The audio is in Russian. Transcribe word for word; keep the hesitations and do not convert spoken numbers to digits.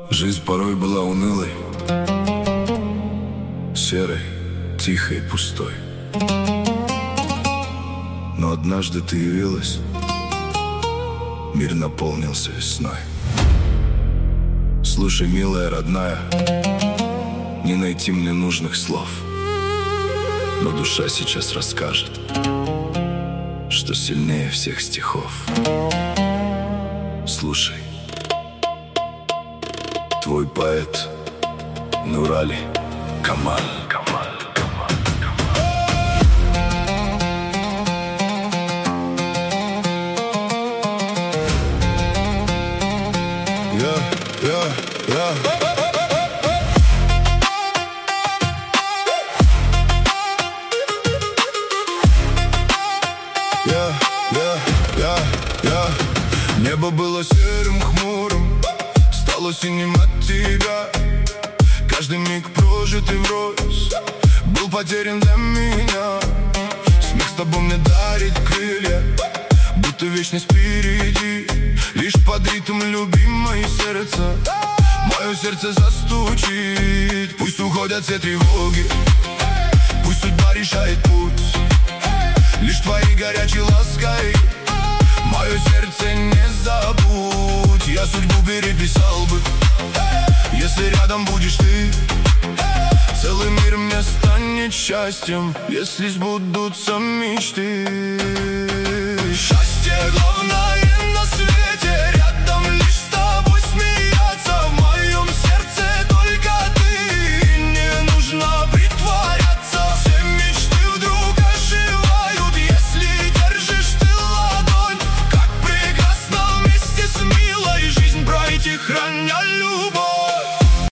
Жизнь порой была унылой, серой, тихой, пустой. Но однажды ты явилась, мир наполнился весной. Слушай, милая, родная, не найти мне нужных слов, но душа сейчас расскажет, что сильнее всех стихов. Слушай, твой поэт Нурали Камаль. Yeah, yeah, yeah. Yeah, yeah, yeah, yeah. Небо было серым, хмурым, стало синим от тебя. Каждый миг прожитый врозь был потерян для меня. Смех с тобой мне дарит крылья, будто вечность впереди. Лишь под ритм любимое сердце мое сердце застучит. Пусть уходят все тревоги, пусть судьба решает путь. Лишь твои горячие лаской мое сердце не забудь. Я судьбу переписал бы, если рядом будешь ты. Целый мир мне станет счастьем, если сбудутся мечты. Счастье главное на свете, рядом лишь с тобой смеяться. В моем сердце только ты, не нужно притворяться. Все мечты вдруг оживают, если держишь ты ладонь. Как прекрасно вместе с милой жизнь пройти, храня любовь.